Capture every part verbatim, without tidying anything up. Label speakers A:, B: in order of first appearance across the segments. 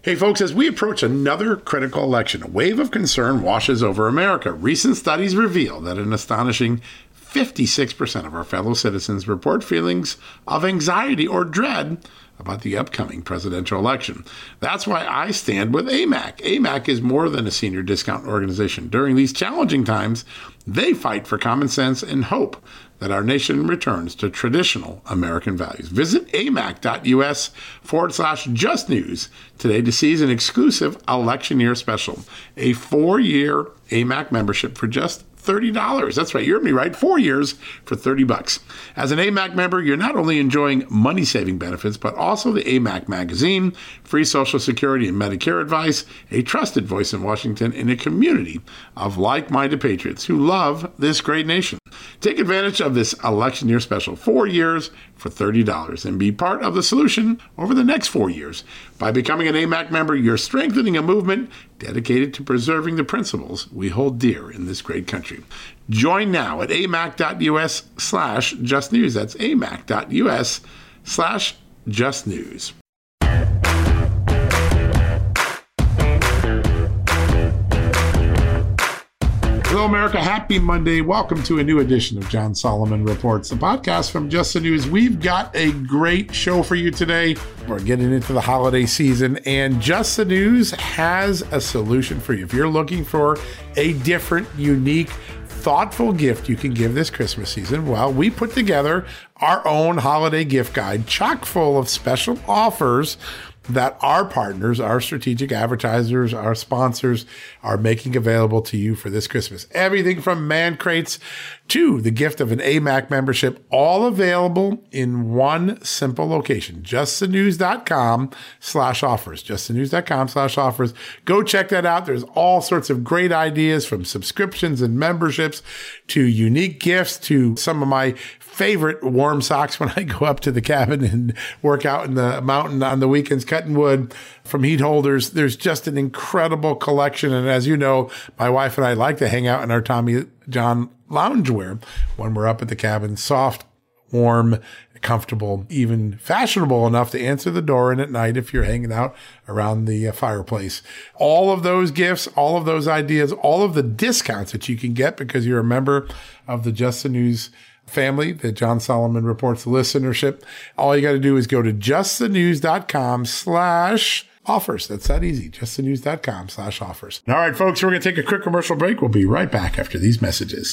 A: Hey folks, as we approach another critical election, a wave of concern washes over America. Recent studies reveal that an astonishing fifty-six percent of our fellow citizens report feelings of anxiety or dread about the upcoming presidential election. That's why I stand with A M A C. A M A C is more than a senior discount organization. During these challenging times, they fight for common sense and hope that our nation returns to traditional American values. Visit amac.us forward slash just news today to seize an exclusive election year special, a four-year A M A C membership for just thirty dollars. That's right, you heard me right, four years for thirty bucks. As an A M A C member, you're not only enjoying money-saving benefits, but also the A M A C magazine, free Social Security and Medicare advice, a trusted voice in Washington, and a community of like-minded patriots who love this great nation. Take advantage of this election year special, four years for thirty dollars, and be part of the solution over the next four years. By becoming an A M A C member, you're strengthening a movement dedicated to preserving the principles we hold dear in this great country. Join now at amac.us slash just news. That's amac.us slash just news. Hello, America. Happy Monday. Welcome to a new edition of John Solomon Reports, the podcast from Just the News. We've got a great show for you today. We're getting into the holiday season, and Just the News has a solution for you. If you're looking for a different, unique, thoughtful gift you can give this Christmas season, well, we put together our own holiday gift guide, chock full of special offers that our partners, our strategic advertisers, our sponsors are making available to you for this Christmas. Everything from man crates to the gift of an A M A C membership, all available in one simple location, justthenews.com slash offers, justthenews.com slash offers. Go check that out. There's all sorts of great ideas, from subscriptions and memberships to unique gifts to some of my favorite warm socks when I go up to the cabin and work out in the mountain on the weekends cutting wood, from heat holders. There's just an incredible collection. And as you know, my wife and I like to hang out in our Tommy John loungewear when we're up at the cabin. Soft, warm, comfortable, even fashionable enough to answer the door in at night if you're hanging out around the uh, fireplace. All of those gifts, all of those ideas, all of the discounts that you can get because you're a member of the Just the News family, the John Solomon Reports listenership. All you got to do is go to justthenews.com slash offers. That's that easy. justthenews.com slash offers. All right, folks, we're going to take a quick commercial break. We'll be right back after these messages.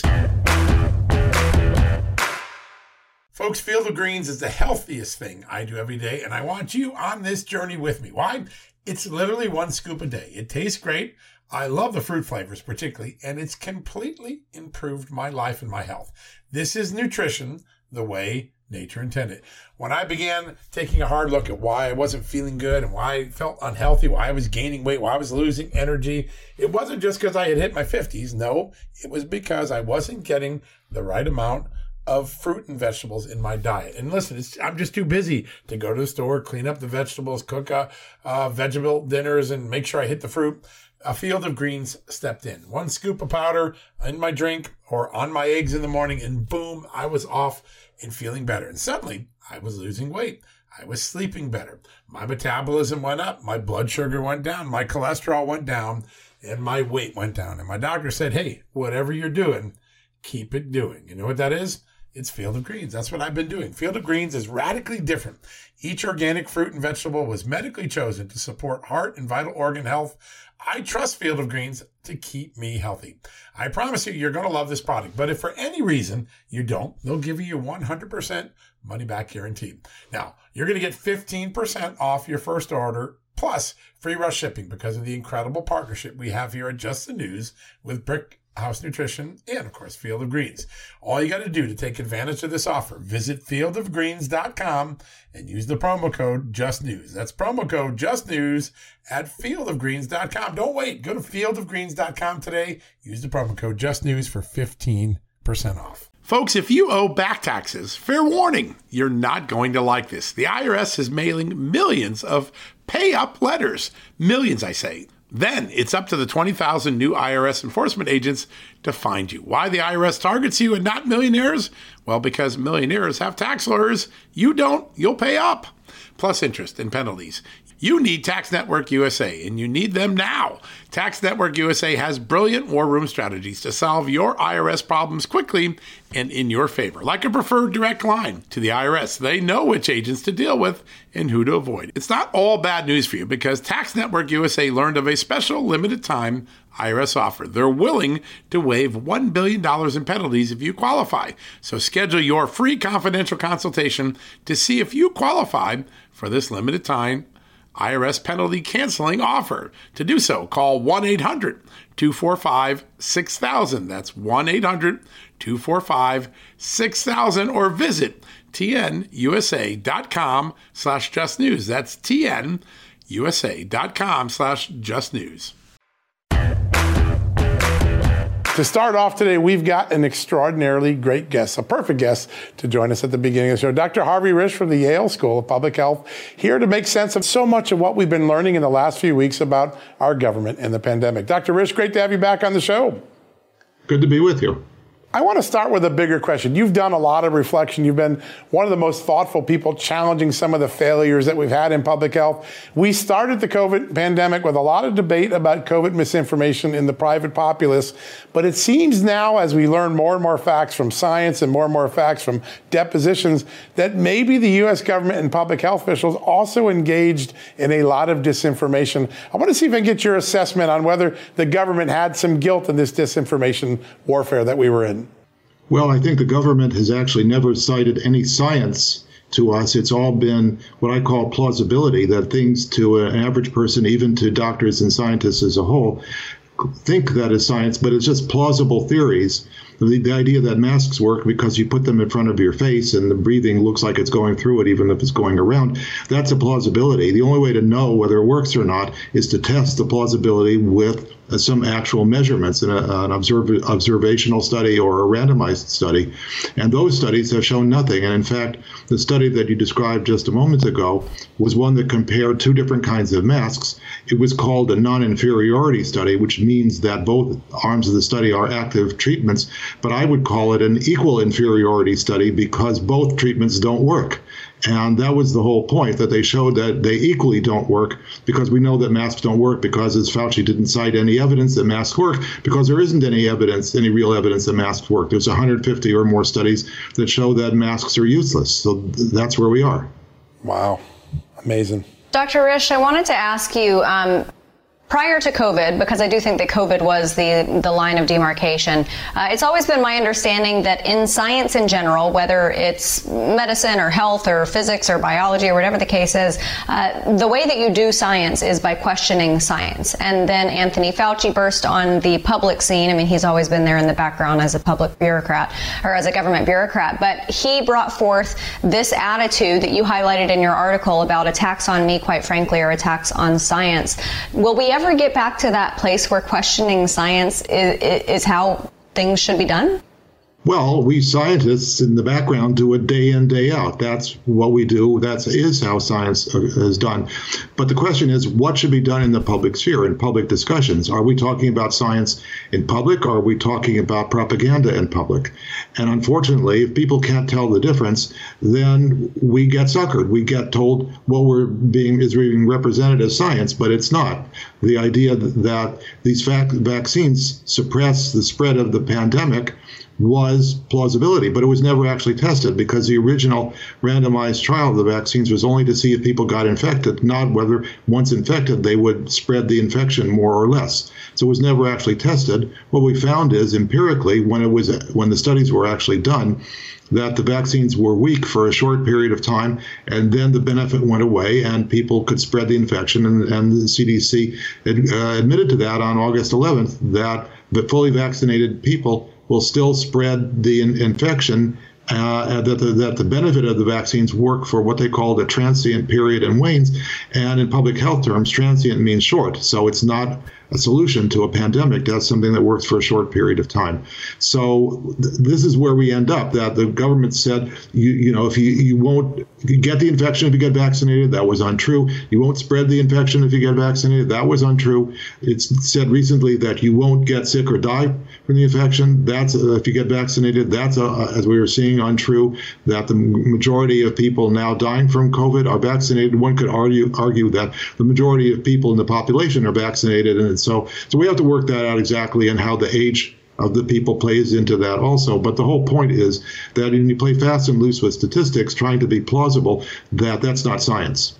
A: Folks, Field of Greens is the healthiest thing I do every day, and I want you on this journey with me. Why? It's literally one scoop a day. It tastes great. I love the fruit flavors particularly, and it's completely improved my life and my health. This is nutrition the way nature intended. When I began taking a hard look at why I wasn't feeling good and why I felt unhealthy, why I was gaining weight, why I was losing energy, it wasn't just because I had hit my fifties. No, it was because I wasn't getting the right amount of fruit and vegetables in my diet. And listen, it's, I'm just too busy to go to the store, clean up the vegetables, cook uh, uh, vegetable dinners, and make sure I hit the fruit. A Field of Greens stepped in. One scoop of powder in my drink or on my eggs in the morning, and boom, I was off and feeling better. And suddenly, I was losing weight. I was sleeping better. My metabolism went up. My blood sugar went down. My cholesterol went down. And my weight went down. And my doctor said, hey, whatever you're doing, keep it doing. You know what that is? It's Field of Greens. That's what I've been doing. Field of Greens is radically different. Each organic fruit and vegetable was medically chosen to support heart and vital organ health. I trust Field of Greens to keep me healthy. I promise you, you're going to love this product. But if for any reason you don't, they'll give you one hundred percent money back guarantee. Now, you're going to get fifteen percent off your first order, plus free rush shipping, because of the incredible partnership we have here at Just the News with Brick House Nutrition, and of course, Field of Greens. All you got to do to take advantage of this offer, visit field of greens dot com and use the promo code JUSTNEWS. That's promo code JUSTNEWS at field of greens dot com. Don't wait. Go to field of greens dot com today. Use the promo code JUSTNEWS for fifteen percent off. Folks, if you owe back taxes, fair warning, you're not going to like this. The I R S is mailing millions of pay-up letters. Millions, I say. Then it's up to the twenty thousand new I R S enforcement agents to find you. Why the I R S targets you and not millionaires? Well, because millionaires have tax lawyers. You don't, you'll pay up. Plus interest and penalties. You need Tax Network U S A, and you need them now. Tax Network U S A has brilliant war room strategies to solve your I R S problems quickly and in your favor. Like a preferred direct line to the I R S, they know which agents to deal with and who to avoid. It's not all bad news for you because Tax Network U S A learned of a special limited time I R S offer. They're willing to waive one billion dollars in penalties if you qualify. So schedule your free confidential consultation to see if you qualify for this limited time I R S penalty canceling offer. To do so, call one eight hundred two four five six thousand. That's one eight hundred two four five six thousand or visit tnusa.com slash just news. That's tnusa.com slash just news. To start off today, we've got an extraordinarily great guest, a perfect guest to join us at the beginning of the show. Doctor Harvey Risch from the Yale School of Public Health, here to make sense of so much of what we've been learning in the last few weeks about our government and the pandemic. Doctor Risch, great to have you back on the show.
B: Good to be with you.
A: I want to start with a bigger question. You've done a lot of reflection. You've been one of the most thoughtful people challenging some of the failures that we've had in public health. We started the COVID pandemic with a lot of debate about COVID misinformation in the private populace. But it seems now, as we learn more and more facts from science and more and more facts from depositions, that maybe the U S government and public health officials also engaged in a lot of disinformation. I want to see if I can get your assessment on whether the government had some guilt in this disinformation warfare that we were in.
B: Well, I think the government has actually never cited any science to us. It's all been what I call plausibility, that things to an average person, even to doctors and scientists as a whole, think that is science, but it's just plausible theories. The, the idea that masks work because you put them in front of your face and the breathing looks like it's going through it, even if it's going around, that's a plausibility. The only way to know whether it works or not is to test the plausibility with uh, some actual measurements in a, an observ- observational study or a randomized study. And those studies have shown nothing. And in fact, the study that you described just a moment ago was one that compared two different kinds of masks. It was called a non-inferiority study, which means that both arms of the study are active treatments. But I would call it an equal inferiority study because both treatments don't work. And that was the whole point, that they showed that they equally don't work, because we know that masks don't work because, as Fauci didn't cite any evidence that masks work, because there isn't any evidence, any real evidence that masks work. There's one hundred fifty or more studies that show that masks are useless. So that's where we are.
A: Wow. Amazing.
C: Doctor Risch, I wanted to ask you, um, prior to COVID, because I do think that COVID was the, the line of demarcation, uh, it's always been my understanding that in science in general, whether it's medicine or health or physics or biology or whatever the case is, uh, the way that you do science is by questioning science. And then Anthony Fauci burst on the public scene. I mean, he's always been there in the background as a public bureaucrat or as a government bureaucrat, but he brought forth this attitude that you highlighted in your article about attacks on me, quite frankly, or attacks on science. Will we ever get back to that place where questioning science is, is how things should be done?
B: Well, we scientists in the background do it day in, day out. That's what we do. That is how science is done. But the question is, what should be done in the public sphere, in public discussions? Are we talking about science in public, or are we talking about propaganda in public? And unfortunately, if people can't tell the difference, then we get suckered. We get told what we're being is being represented as science, but it's not. The idea that these vac- vaccines suppress the spread of the pandemic was plausibility, but it was never actually tested, because the original randomized trial of the vaccines was only to see if people got infected, not whether once infected they would spread the infection more or less. So it was never actually tested. What we found is empirically, when it was when the studies were actually done, that the vaccines were weak for a short period of time, and then the benefit went away and people could spread the infection. And, and the C D C ad, uh, admitted to that on August eleventh, that the fully vaccinated people will still spread the in- infection, uh, that, the, that the benefit of the vaccines work for what they call the transient period and wanes. And in public health terms, transient means short. So it's not a solution to a pandemic. That's something that works for a short period of time. So th- this is where we end up, that the government said, you, you know, if you, you won't get the infection if you get vaccinated, that was untrue. You won't spread the infection if you get vaccinated, that was untrue. It's said recently that you won't get sick or die from the infection. That's uh, if you get vaccinated, that's, uh, as we were seeing, untrue. That the majority of people now dying from COVID are vaccinated. One could argue argue that the majority of people in the population are vaccinated. And so, so we have to work that out exactly, and how the age of the people plays into that also. But the whole point is that when you play fast and loose with statistics, trying to be plausible, that that's not science.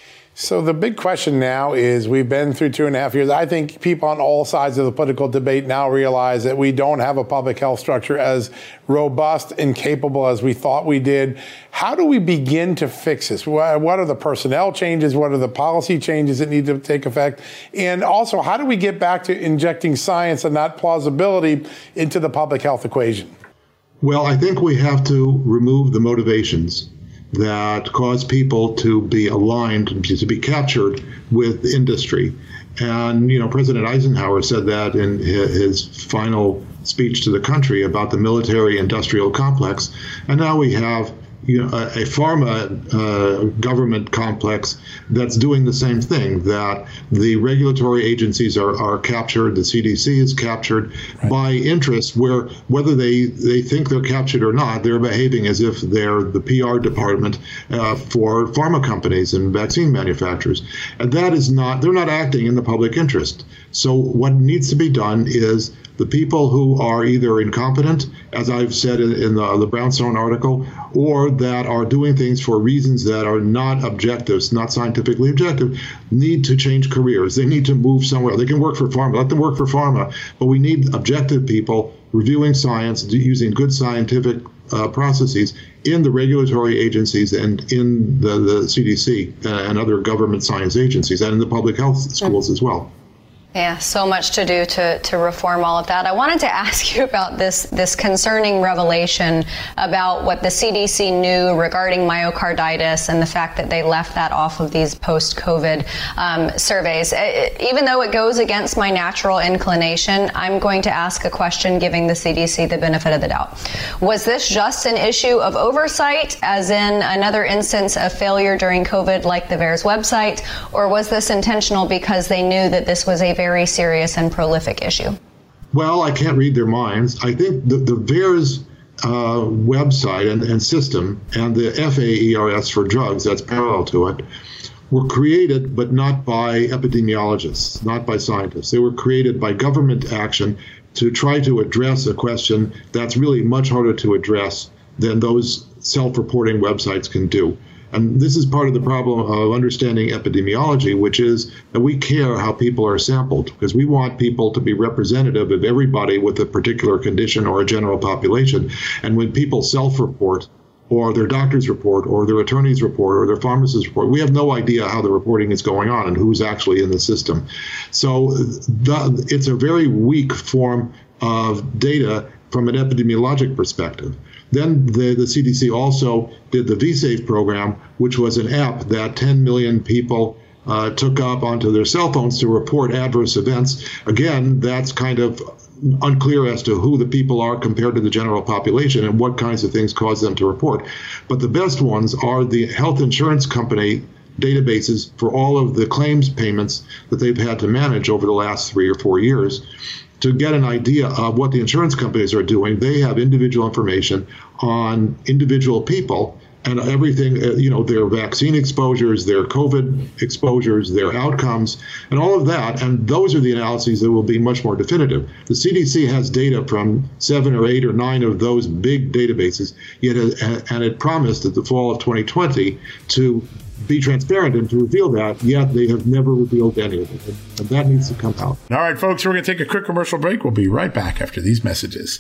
A: So the big question now is, we've been through two and a half years. I think people on all sides of the political debate now realize that we don't have a public health structure as robust and capable as we thought we did. How do we begin to fix this? What are the personnel changes? What are the policy changes that need to take effect? And also, how do we get back to injecting science and not plausibility into the public health equation?
B: Well, I think we have to remove the motivations that cause people to be aligned, to be captured with industry. And, you know, President Eisenhower said that in his final speech to the country about the military-industrial complex. And now we have, you know, a, a pharma uh, government complex that's doing the same thing, that the regulatory agencies are, are captured, the C D C is captured right. by interests where, whether they, they think they're captured or not, they're behaving as if they're the P R department uh, for pharma companies and vaccine manufacturers. And that is not, they're not acting in the public interest. So what needs to be done is the people who are either incompetent, as I've said in, in the, the Brownstone article, or that are doing things for reasons that are not objective, not scientifically objective, need to change careers. They need to move somewhere. They can work for pharma. Let them work for pharma. But we need objective people reviewing science, using good scientific uh, processes in the regulatory agencies and in the, the C D C and other government science agencies, and in the public health schools as well.
C: Yeah, so much to do to, to reform all of that. I wanted to ask you about this this concerning revelation about what the C D C knew regarding myocarditis and the fact that they left that off of these post-COVID um, surveys. It, even though it goes against my natural inclination, I'm going to ask a question giving the C D C the benefit of the doubt. Was this just an issue of oversight, as in another instance of failure during COVID like the V A E R S website, or was this intentional because they knew that this was a very serious and prolific issue?
B: Well, I can't read their minds. I think the, the V A E R S uh, website and, and system and the F A E R S for drugs, that's parallel to it, were created, but not by epidemiologists, not by scientists. They were created by government action to try to address a question that's really much harder to address than those self-reporting websites can do. And this is part of the problem of understanding epidemiology, which is that we care how people are sampled, because we want people to be representative of everybody with a particular condition or a general population. And when people self-report, or their doctor's report, or their attorney's report, or their pharmacist's report, we have no idea how the reporting is going on and who's actually in the system. So the, it's a very weak form of data from an epidemiologic perspective. Then the, the C D C also did the V-Safe program, which was an app that ten million people uh, took up onto their cell phones to report adverse events. Again, that's kind of unclear as to who the people are compared to the general population and what kinds of things cause them to report. But the best ones are the health insurance company databases for all of the claims payments that they've had to manage over the last three or four years. To get an idea of what the insurance companies are doing, they have individual information on individual people and everything, you know, their vaccine exposures, their COVID exposures, their outcomes, and all of that. And those are the analyses that will be much more definitive. The C D C has data from seven or eight or nine of those big databases, yet, and it promised at the fall of twenty twenty to be transparent and to reveal that, yet they have never revealed any of it. And that needs to come out.
A: All right, folks, we're going to take a quick commercial break. We'll be right back after these messages.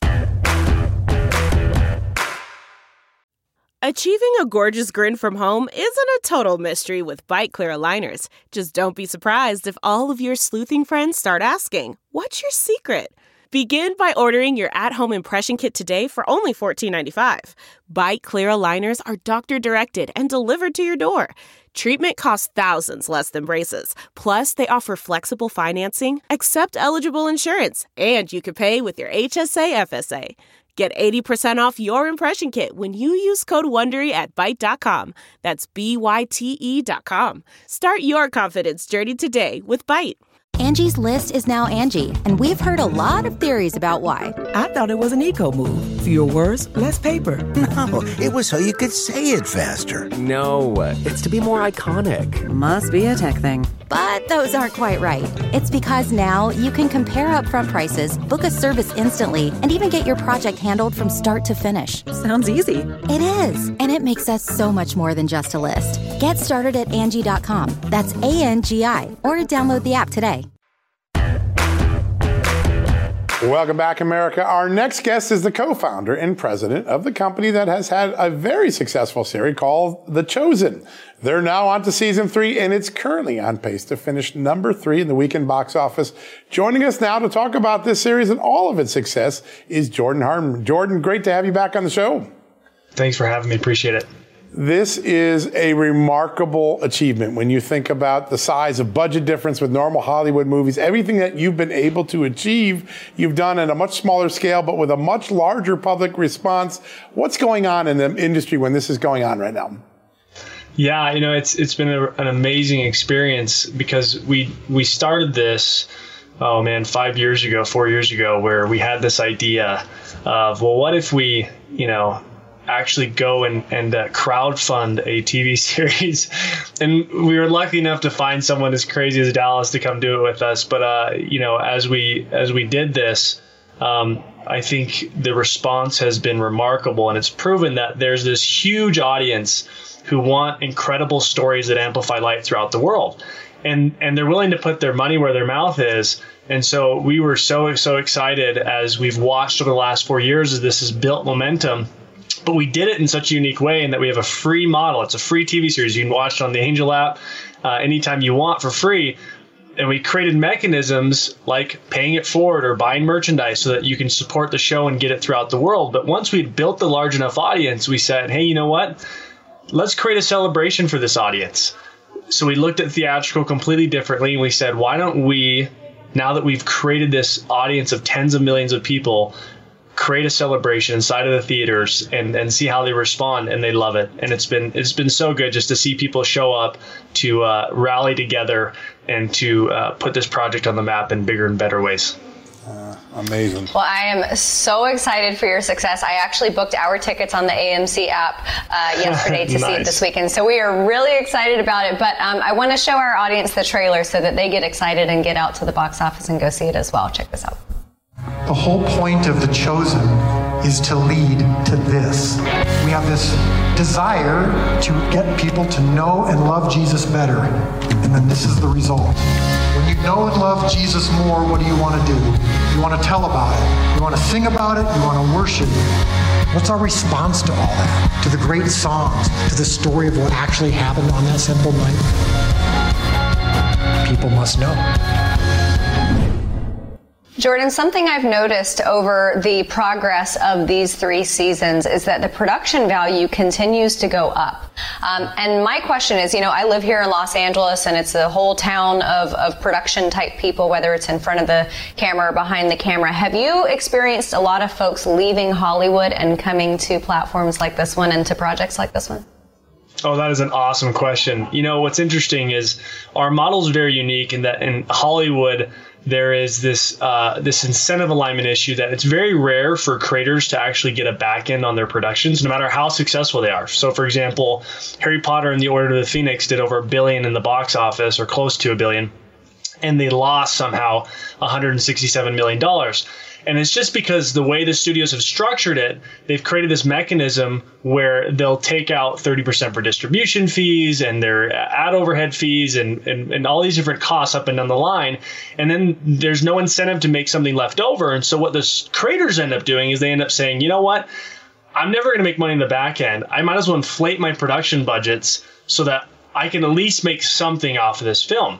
D: Achieving a gorgeous grin from home isn't a total mystery with Bite Clear aligners. Just don't be surprised if all of your sleuthing friends start asking, "What's your secret?" Begin by ordering your at-home impression kit today for only fourteen ninety-five. Byte Clear aligners are doctor-directed and delivered to your door. Treatment costs thousands less than braces. Plus, they offer flexible financing, accept eligible insurance, and you can pay with your H S A F S A. Get eighty percent off your impression kit when you use code WONDERY at byte dot com. That's B Y T E dot com. Start your confidence journey today with Byte.
E: Angie's List is now Angie, and we've heard a lot of theories about why.
F: I thought it was an eco move. Fewer words, less paper.
G: No, it was so you could say it faster.
H: No, it's to be more iconic.
E: Must be a tech thing. But those aren't quite right. It's because now you can compare upfront prices, book a service instantly, and even get your project handled from start to finish.
F: Sounds easy.
E: It is, and it makes us so much more than just a list. Get started at Angie dot com. That's A N G I, or download the app today.
A: Welcome back, America. Our next guest is the co-founder and president of the company that has had a very successful series called The Chosen. They're now on to season three, and it's currently on pace to finish number three in the weekend box office. Joining us now to talk about this series and all of its success is Jordan Hartman. Jordan, great to have you back on the show.
I: Thanks for having me. Appreciate it.
A: This is a remarkable achievement when you think about the size of budget difference with normal Hollywood movies. Everything that you've been able to achieve, you've done at a much smaller scale, but with a much larger public response. What's going on in the industry when this is going on right now?
I: Yeah, you know, it's it's been a, an amazing experience because we we started this, oh man, five years ago, four years ago, where we had this idea of, well, what if we, you know, actually go and, and uh, crowdfund a T V series. And we were lucky enough to find someone as crazy as Dallas to come do it with us. But, uh, you know, as we as we did this, um, I think the response has been remarkable. And it's proven that there's this huge audience who want incredible stories that amplify light throughout the world. And and they're willing to put their money where their mouth is. And so we were so, so excited as we've watched over the last four years as this has built momentum. But we did it in such a unique way in that we have a free model. It's a free T V series. You can watch it on the Angel app uh, anytime you want for free. And we created mechanisms like paying it forward or buying merchandise so that you can support the show and get it throughout the world. But once we'd built the large enough audience, we said, hey, you know what? Let's create a celebration for this audience. So we looked at theatrical completely differently. And we said, why don't we, now that we've created this audience of tens of millions of people, create a celebration inside of the theaters and, and see how they respond, and they love it. And it's been it's been so good just to see people show up to uh, rally together and to uh, put this project on the map in bigger and better ways.
A: Uh, amazing.
C: Well, I am so excited for your success. I actually booked our tickets on the A M C app uh, yesterday to nice. see it this weekend. So we are really excited about it. But um, I want to show our audience the trailer so that they get excited and get out to the box office and go see it as well. Check this out.
J: The whole point of The Chosen is to lead to this. We have this desire to get people to know and love Jesus better, and then this is the result. When you know and love Jesus more, what do you want to do? You want to tell about it. You want to sing about it. You want to worship. What's our response to all that? To the great songs, to the story of what actually happened on that simple night? People must know.
C: Jordan, something I've noticed over the progress of these three seasons is that the production value continues to go up. Um, and my question is, you know, I live here in Los Angeles, and it's a whole town of, of production type people, whether it's in front of the camera or behind the camera. Have you experienced a lot of folks leaving Hollywood and coming to platforms like this one and to projects like this one?
I: Oh, that is an awesome question. You know, what's interesting is our model is very unique in that in Hollywood, there is this uh, this incentive alignment issue that it's very rare for creators to actually get a back end on their productions, no matter how successful they are. So, for example, Harry Potter and the Order of the Phoenix did over a billion in the box office, or close to a billion, and they lost somehow one hundred sixty-seven million dollars. And it's just because the way the studios have structured it, they've created this mechanism where they'll take out thirty percent for distribution fees and their ad overhead fees and, and, and all these different costs up and down the line. And then there's no incentive to make something left over. And so what the creators end up doing is they end up saying, you know what, I'm never going to make money in the back end. I might as well inflate my production budgets so that I can at least make something off of this film.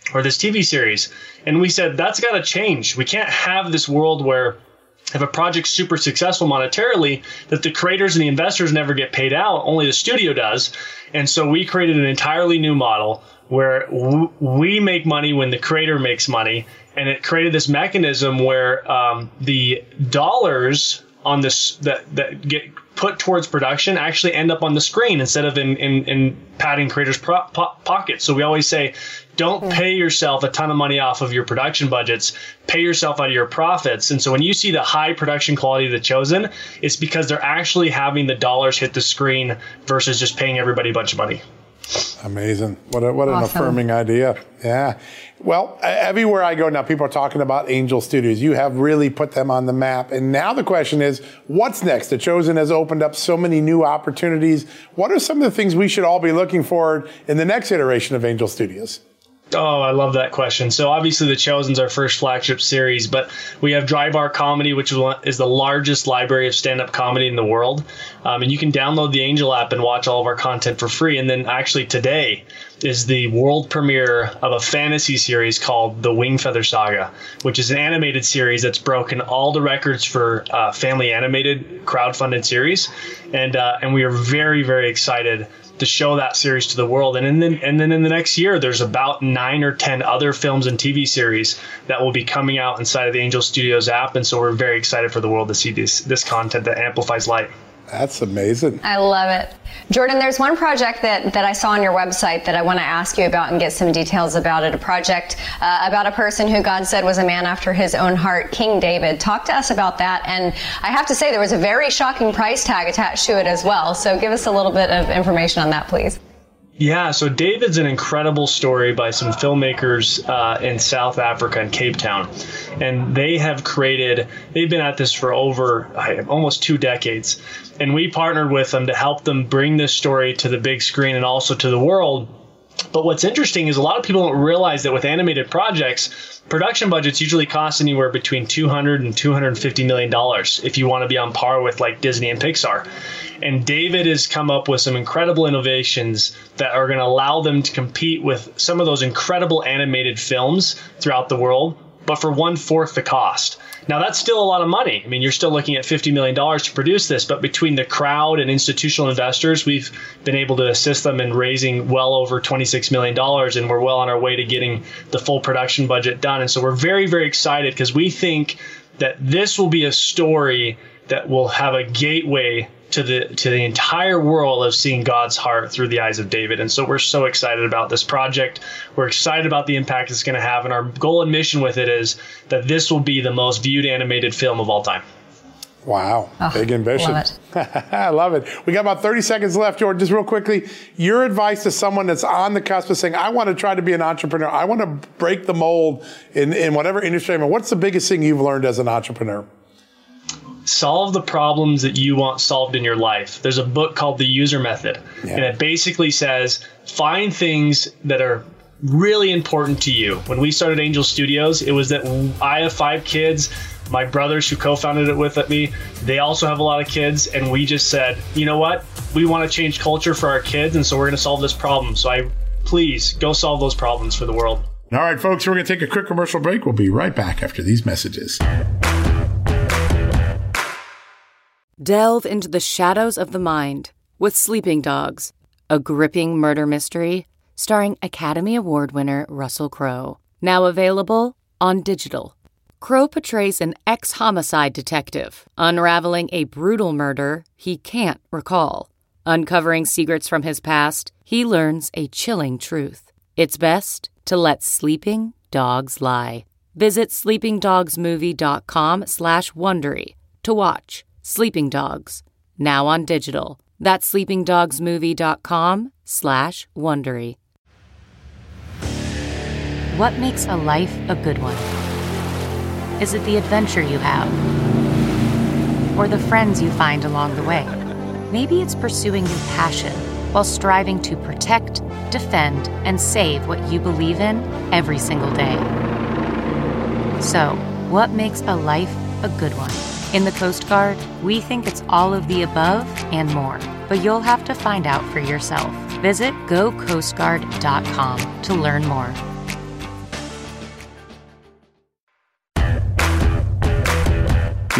I: or this T V series. And we said, that's got to change. We can't have this world where if a project's super successful monetarily, that the creators and the investors never get paid out, only the studio does. And so we created an entirely new model where w- we make money when the creator makes money. And it created this mechanism where um, the dollars on this that, that get put towards production actually end up on the screen instead of in, in, in padding creators' pro- po- pockets. So we always say, don't pay yourself a ton of money off of your production budgets. Pay yourself out of your profits. And so when you see the high production quality of The Chosen, it's because they're actually having the dollars hit the screen versus just paying everybody a bunch of money.
K: Amazing. What a, what an
C: Awesome.
K: affirming idea. Yeah. Well, everywhere I go now, people are talking about Angel Studios. You have really put them on the map. And now the question is, what's next? The Chosen has opened up so many new opportunities. What are some of the things we should all be looking for in the next iteration of Angel Studios?
I: Oh, I love that question. So obviously The Chosen's our first flagship series, but we have Dry Bar Comedy, which is the largest library of stand-up comedy in the world. Um, and you can download the Angel app and watch all of our content for free. And then actually today is the world premiere of a fantasy series called The Wingfeather Saga, which is an animated series that's broken all the records for uh, family animated crowdfunded series. And uh, and we are very, very excited to show that series to the world. And then and then in the next year, there's about nine or ten other films and T V series that will be coming out inside of the Angel Studios app. And so we're very excited for the world to see this this content that amplifies light.
K: That's amazing.
C: I love it. Jordan, there's one project that, that I saw on your website that I want to ask you about and get some details about it. A project uh, about a person who God said was a man after his own heart, King David. Talk to us about that. And I have to say, there was a very shocking price tag attached to it as well. So give us a little bit of information on that, please.
I: Yeah, so David's an incredible story by some filmmakers uh, in South Africa in Cape Town. And they have created, they've been at this for over uh, almost two decades. And we partnered with them to help them bring this story to the big screen and also to the world. But what's interesting is a lot of people don't realize that with animated projects, production budgets usually cost anywhere between two hundred and two hundred fifty million dollars if you want to be on par with like Disney and Pixar. And David has come up with some incredible innovations that are going to allow them to compete with some of those incredible animated films throughout the world, but for one fourth the cost. Now, that's still a lot of money. I mean, you're still looking at fifty million dollars to produce this, but between the crowd and institutional investors, we've been able to assist them in raising well over twenty-six million dollars, and we're well on our way to getting the full production budget done. And so we're very, very excited because we think that this will be a story that will have a gateway to the to the entire world of seeing God's heart through the eyes of David. And so we're so excited about this project. We're excited about the impact it's going to have. And our goal and mission with it is that this will be the most viewed animated film of all time.
K: Wow.
C: Oh,
K: big ambition.
C: love it.
K: I love it. We got about thirty seconds left, Jordan. Just real quickly, your advice to someone that's on the cusp of saying, I want to try to be an entrepreneur. I want to break the mold in, in whatever industry I'm in. What's the biggest thing you've learned as an entrepreneur?
I: Solve the problems that you want solved in your life. There's a book called The User Method, yeah. and it basically says find things that are really important to you. When we started Angel Studios, it was that I have five kids. My brothers who co-founded it with me, they also have a lot of kids, and we just said, you know what? We want to change culture for our kids, and so we're going to solve this problem. So I please go solve those problems for the world.
A: All right, folks, we're going to take a quick commercial break. We'll be right back after these messages.
L: Delve into the shadows of the mind with Sleeping Dogs, a gripping murder mystery starring Academy Award winner Russell Crowe. Now available on digital. Crowe portrays an ex-homicide detective unraveling a brutal murder he can't recall. Uncovering secrets from his past, he learns a chilling truth. It's best to let sleeping dogs lie. Visit sleepingdogsmovie.com slash Wondery to watch Sleeping Dogs, now on digital. That's sleepingdogsmovie.com slash Wondery.
E: What makes a life a good one? Is it the adventure you have? Or the friends you find along the way? Maybe it's pursuing your passion while striving to protect, defend, and save what you believe in every single day. So, what makes a life a good one? In the Coast Guard, we think it's all of the above and more, but you'll have to find out for yourself. Visit go coast guard dot com to learn more.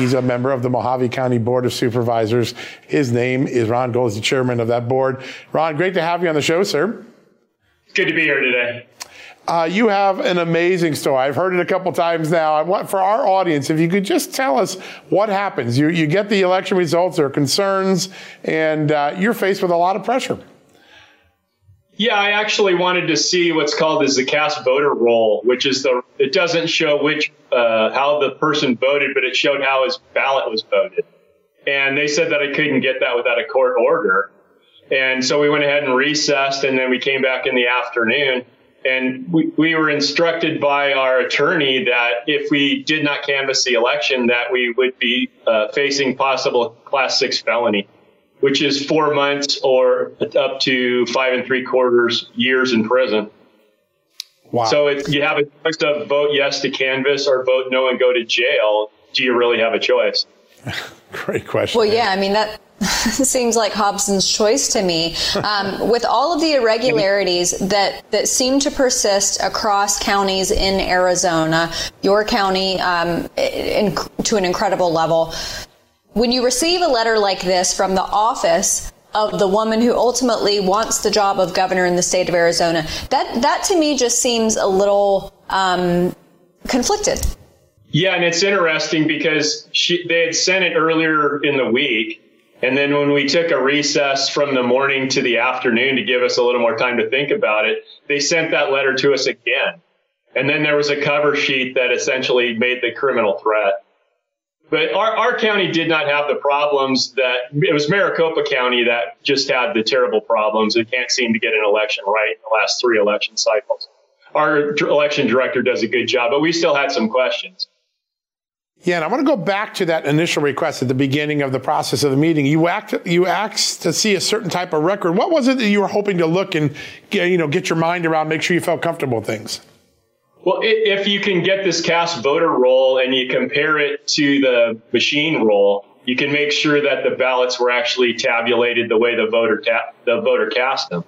K: He's a member of the Mojave County Board of Supervisors. His name is Ron Gold. He's the chairman of that board. Ron, great to have you on the show, sir.
M: Good to be here today.
K: Uh, you have an amazing story. I've heard it a couple times now. I want, for our audience, if you could just tell us what happens. You, you get the election results, there are concerns, and uh, you're faced with a lot of pressure.
M: Yeah, I actually wanted to see what's called as the cast voter roll, which is the, it doesn't show which, uh, how the person voted, but it showed how his ballot was voted. And they said that I couldn't get that without a court order. And so we went ahead and recessed, and then we came back in the afternoon. And we, we were instructed by our attorney that if we did not canvass the election, that we would be uh, facing possible class six felony, which is four months or up to five and three quarters years in prison.
K: Wow.
M: So if you have a choice of vote yes to canvass or vote no and go to jail, do you really have a choice?
K: Great question.
C: Well, yeah, I mean, that seems like Hobson's choice to me. Um, with all of the irregularities that, that seem to persist across counties in Arizona, your county um, in, to an incredible level, when you receive a letter like this from the office of the woman who ultimately wants the job of governor in the state of Arizona, that, that to me just seems a little um, conflicted.
M: Yeah, and it's interesting because she, they had sent it earlier in the week. And then when we took a recess from the morning to the afternoon to give us a little more time to think about it, they sent that letter to us again. And then there was a cover sheet that essentially made the criminal threat. But our, our county did not have the problems that it was Maricopa County that just had the terrible problems. It can't seem to get an election right in the last three election cycles. Our election director does a good job, but we still had some questions.
K: Yeah, and I want to go back to that initial request at the beginning of the process of the meeting. You act, you asked to see a certain type of record. What was it that you were hoping to look and get, you know, get your mind around, make sure you felt comfortable with things?
M: Well, if you can get this cast voter roll and you compare it to the machine roll, you can make sure that the ballots were actually tabulated the way the voter ta- the voter cast them.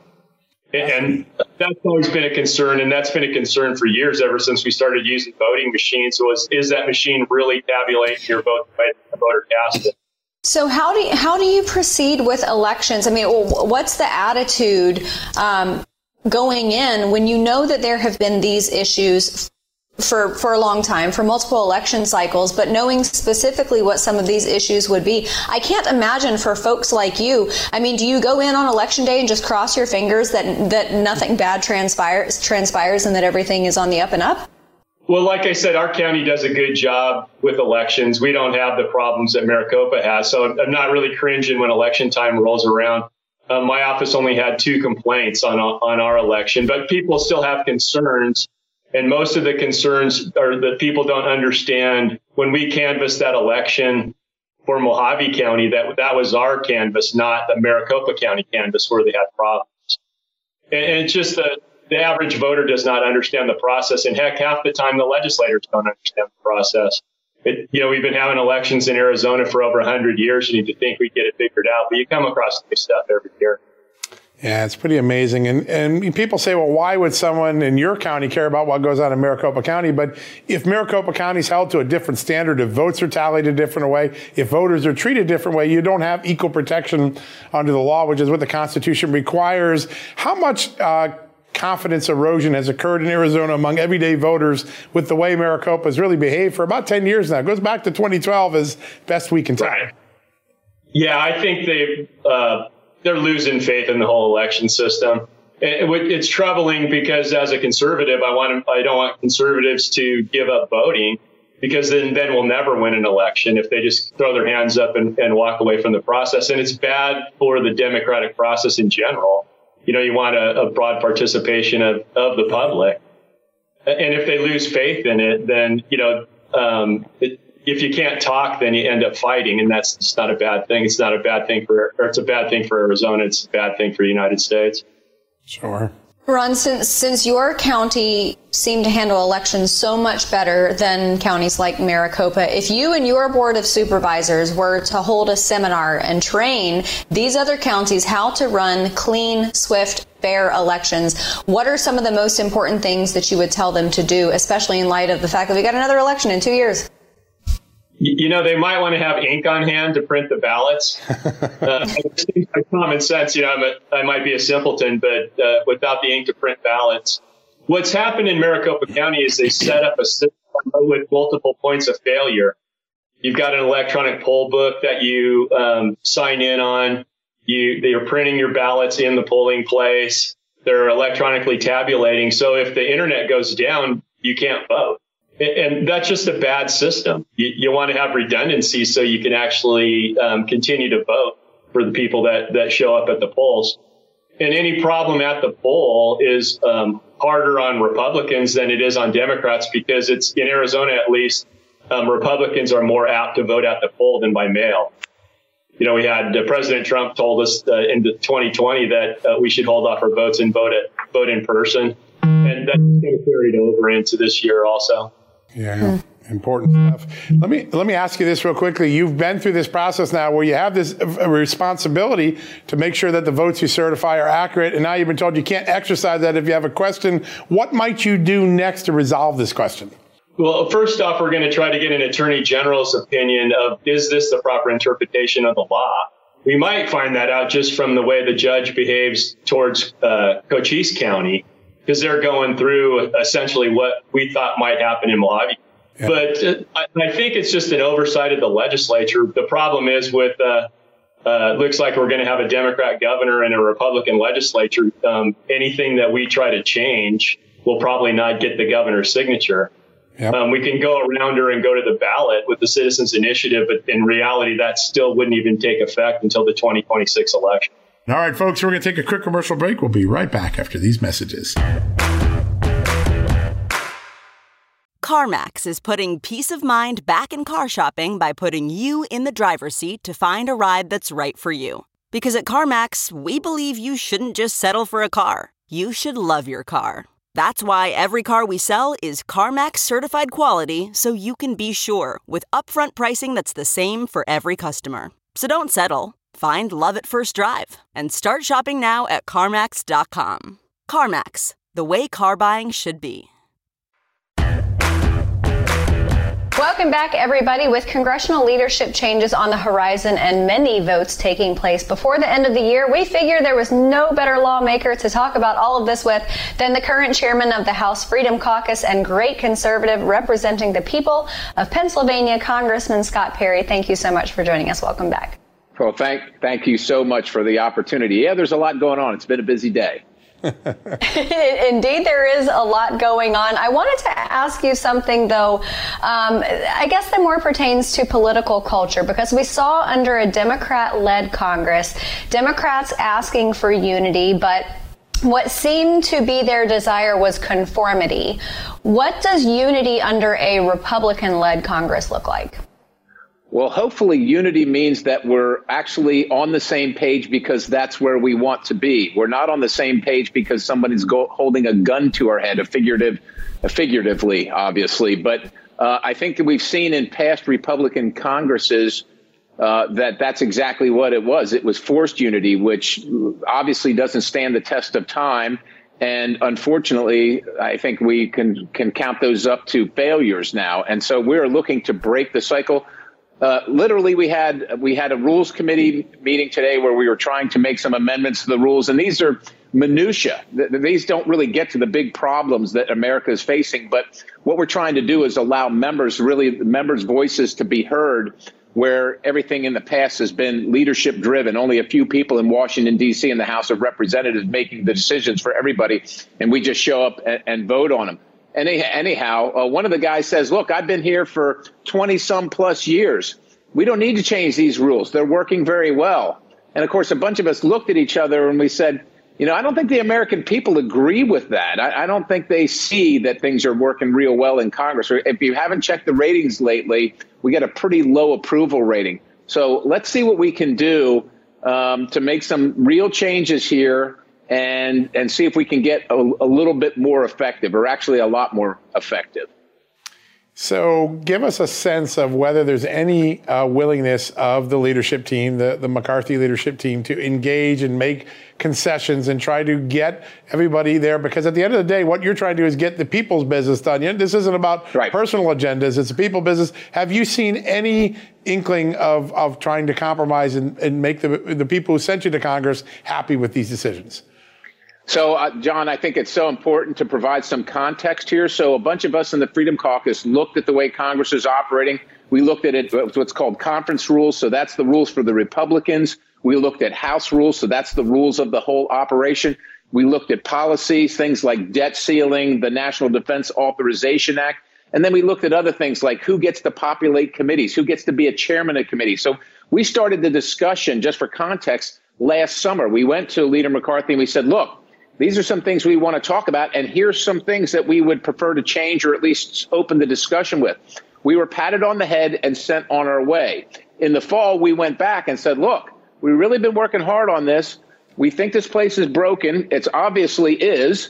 M: And that's always been a concern, and that's been a concern for years, ever since we started using voting machines, was, is that machine really tabulating your vote the way the voter cast it?
C: So how do you, how do you proceed with elections? I mean, what's the attitude um, going in when you know that there have been these issues for for a long time, for multiple election cycles, but knowing specifically what some of these issues would be? I can't imagine for folks like you. I mean, do you go in on election day and just cross your fingers that that nothing bad transpires transpires and that everything is on the up and up?
M: Well, like I said, our county does a good job with elections. We don't have the problems that Maricopa has, so I'm not really cringing when election time rolls around. Um, my office only had two complaints on on our election, but people still have concerns. And most of the concerns are that people don't understand when we canvassed that election for Mojave County, that that was our canvass, not the Maricopa County canvass where they had problems. And, and it's just that the average voter does not understand the process. And heck, half the time the legislators don't understand the process. It, you know, we've been having elections in Arizona for over one hundred years. You need to think we get it figured out, but you come across new stuff every year.
K: Yeah, it's pretty amazing. And and people say, well, why would someone in your county care about what goes on in Maricopa County? But if Maricopa County is held to a different standard, if votes are tallied a different way, if voters are treated a different way, you don't have equal protection under the law, which is what the Constitution requires. How much uh, confidence erosion has occurred in Arizona among everyday voters with the way Maricopa has really behaved for about ten years now? It goes back to twenty twelve as best we can tell.
M: Right. Yeah, I think they uh, they're losing faith in the whole election system. It, it, it's troubling because as a conservative, I want I don't want conservatives to give up voting, because then, then we'll never win an election if they just throw their hands up and, and walk away from the process. And it's bad for the democratic process in general. You know, you want a, a broad participation of, of the public. And if they lose faith in it, then, you know, um, it, if you can't talk, then you end up fighting. And that's just not a bad thing. It's not a bad thing for, or it's a bad thing for Arizona. It's a bad thing for the United States.
K: Sure.
C: Ron, since, since your county seemed to handle elections so much better than counties like Maricopa, if you and your board of supervisors were to hold a seminar and train these other counties how to run clean, swift, fair elections, what are some of the most important things that you would tell them to do, especially in light of the fact that we got another election in two years?
M: you know, they might want to have ink on hand to print the ballots. Uh, it seems like common sense. You know, I'm a, I might be a simpleton, but uh, without the ink to print ballots. What's happened in Maricopa County is they set up a system with multiple points of failure. You've got an electronic poll book that you um, sign in on. You, they're printing your ballots in the polling place. They're electronically tabulating. So if the internet goes down, you can't vote. And that's just a bad system. You, you want to have redundancy so you can actually um, continue to vote for the people that, that show up at the polls. And any problem at the poll is um, harder on Republicans than it is on Democrats, because it's in Arizona, at least, um, Republicans are more apt to vote at the poll than by mail. You know, we had uh, President Trump told us uh, in twenty twenty that uh, we should hold off our votes and vote at, vote in person. And that's going to carry it over into this year also.
K: Yeah, important stuff. Let me let me ask you this real quickly. You've been through this process now where you have this responsibility to make sure that the votes you certify are accurate, and now you've been told you can't exercise that if you have a question. What might you do next to resolve this question?
M: Well, first off, we're going to try to get an attorney general's opinion of, is this the proper interpretation of the law? We might find that out just from the way the judge behaves towards uh, Cochise County, because they're going through essentially what we thought might happen in Mojave. Yeah. But uh, I, I think it's just an oversight of the legislature. The problem is with, uh, uh, looks like we're going to have a Democrat governor and a Republican legislature. Um, anything that we try to change will probably not get the governor's signature. Yep. Um, we can go around her and go to the ballot with the Citizens Initiative, but in reality, that still wouldn't even take effect until the twenty twenty-six election.
A: All right, folks, we're going to take a quick commercial break. We'll be right back after these messages.
N: CarMax is putting peace of mind back in car shopping by putting you in the driver's seat to find a ride that's right for you. Because at CarMax, we believe you shouldn't just settle for a car. You should love your car. That's why every car we sell is CarMax certified quality, so you can be sure with upfront pricing that's the same for every customer. So don't settle. Find love at first drive and start shopping now at CarMax dot com. CarMax, the way car buying should be.
C: Welcome back, everybody. With congressional leadership changes on the horizon and many votes taking place before the end of the year, we figured there was no better lawmaker to talk about all of this with than the current chairman of the House Freedom Caucus and great conservative representing the people of Pennsylvania, Congressman Scott Perry. Thank you so much for joining us. Welcome back.
O: Well, thank thank you so much for the opportunity. Yeah, there's a lot going on. It's been a busy day.
C: Indeed, there is a lot going on. I wanted to ask you something, though. Um, I guess that more pertains to political culture, because we saw under a Democrat-led Congress, Democrats asking for unity, but what seemed to be their desire was conformity. What does unity under a Republican-led Congress look like?
O: Well, hopefully unity means that we're actually on the same page because that's where we want to be. We're not on the same page because somebody's go- holding a gun to our head, a figurative, a figuratively, obviously. But uh, I think that we've seen in past Republican Congresses uh, that that's exactly what it was. It was forced unity, which obviously doesn't stand the test of time. And unfortunately, I think we can can count those up to failures now. And so we're looking to break the cycle. Uh, literally, we had we had a rules committee meeting today where we were trying to make some amendments to the rules. And these are minutia. These don't really get to the big problems that America is facing. But what we're trying to do is allow members, really members' voices to be heard, where everything in the past has been leadership driven. Only a few people in Washington, D C in the House of Representatives making the decisions for everybody. And we just show up and, and vote on them. And anyhow, uh, one of the guys says, look, I've been here for twenty some plus years. We don't need to change these rules. They're working very well. And of course, a bunch of us looked at each other and we said, you know, I don't think the American people agree with that. I, I don't think they see that things are working real well in Congress. If you haven't checked the ratings lately, we get a pretty low approval rating. So let's see what we can do um, to make some real changes here and and see if we can get a, a little bit more effective, or actually a lot more effective.
K: So give us a sense of whether there's any uh, willingness of the leadership team, the, the McCarthy leadership team, to engage and make concessions and try to get everybody there. Because at the end of the day, what you're trying to do is get the people's business done. This isn't about right. personal agendas. It's a people business. Have you seen any inkling of, of trying to compromise and, and make the, the people who sent you to Congress happy with these decisions?
O: So, uh, John, I think it's so important to provide some context here. So a bunch of us in the Freedom Caucus looked at the way Congress is operating. We looked at it, what's called conference rules. So that's the rules for the Republicans. We looked at House rules. So that's the rules of the whole operation. We looked at policies, things like debt ceiling, the National Defense Authorization Act. And then we looked at other things like who gets to populate committees, who gets to be a chairman of committees. So we started the discussion, just for context, last summer. We went to Leader McCarthy and we said, look, these are some things we want to talk about, and here's some things that we would prefer to change or at least open the discussion with. We were patted on the head and sent on our way. In the fall, we went back and said, look, we've really been working hard on this. We think this place is broken. It obviously is,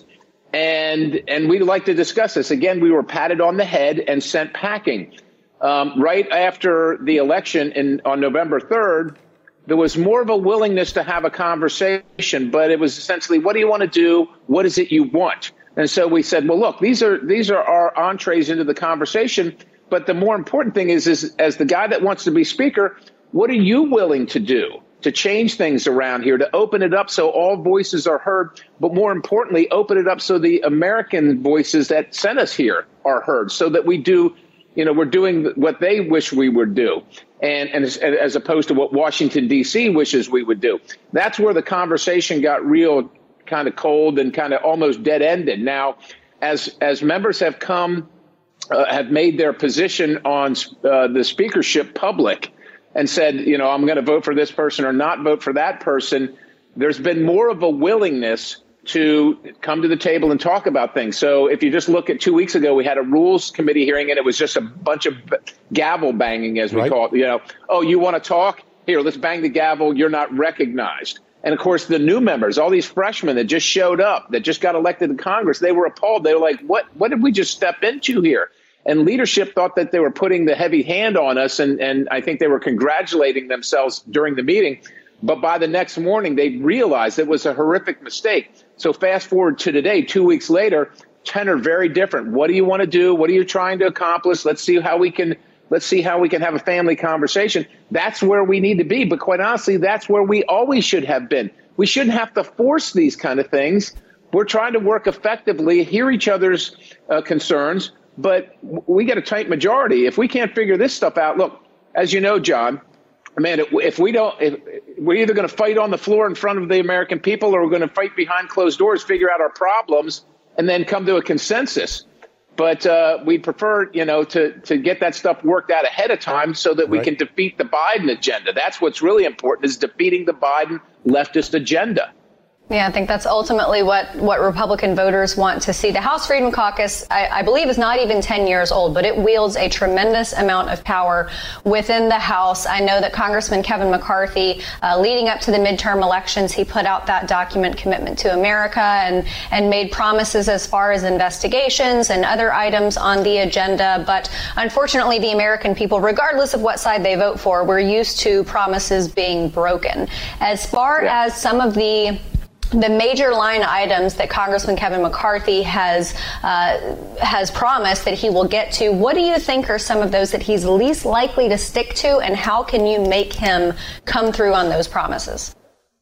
O: and and we'd like to discuss this. Again, we were patted on the head and sent packing. Um, right after the election in, on November third, there was more of a willingness to have a conversation, but it was essentially, what do you want to do? What is it you want? And so we said, well, look, these are these are our entrees into the conversation. But the more important thing is, is as the guy that wants to be speaker, what are you willing to do to change things around here, to open it up so all voices are heard, but more importantly, open it up so the American voices that sent us here are heard, so that we do, you know, we're doing what they wish we would do. And, and as, as opposed to what Washington, D C wishes we would do. That's where the conversation got real kind of cold and kind of almost dead-ended. Now, as as members have come, uh, have made their position on uh, the speakership public and said, you know, I'm going to vote for this person or not vote for that person, there's been more of a willingness to come to the table and talk about things. So if you just look at two weeks ago, we had a rules committee hearing, and it was just a bunch of gavel banging, as we right. call it. You know, oh, you want to talk? Here, let's bang the gavel. You're not recognized. And of course, the new members, all these freshmen that just showed up, that just got elected to Congress, they were appalled. They were like, what, what did we just step into here? And leadership thought that they were putting the heavy hand on us. And, and I think they were congratulating themselves during the meeting. But by the next morning, they realized it was a horrific mistake. So fast forward to today, two weeks later, tenor very different. What do you want to do? What are you trying to accomplish? Let's see how we can let's see how we can have a family conversation. That's where we need to be. But quite honestly, that's where we always should have been. We shouldn't have to force these kind of things. We're trying to work effectively, hear each other's uh, concerns, but we get a tight majority. If we can't figure this stuff out, look, as you know, John, man, if we don't, if, we're either going to fight on the floor in front of the American people, or we're going to fight behind closed doors, figure out our problems, and then come to a consensus. But uh, we prefer, you know, to to get that stuff worked out ahead of time so that we right. can defeat the Biden agenda. That's what's really important, is defeating the Biden leftist agenda.
C: Yeah, I think that's ultimately what, what Republican voters want to see. The House Freedom Caucus, I, I believe, is not even ten years old, but it wields a tremendous amount of power within the House. I know that Congressman Kevin McCarthy, uh, leading up to the midterm elections, he put out that document, Commitment to America, and, and made promises as far as investigations and other items on the agenda. But unfortunately, the American people, regardless of what side they vote for, we're used to promises being broken. As far yeah. as some of the The major line items that Congressman Kevin McCarthy has uh, has promised that he will get to, what do you think are some of those that he's least likely to stick to, and how can you make him come through on those promises?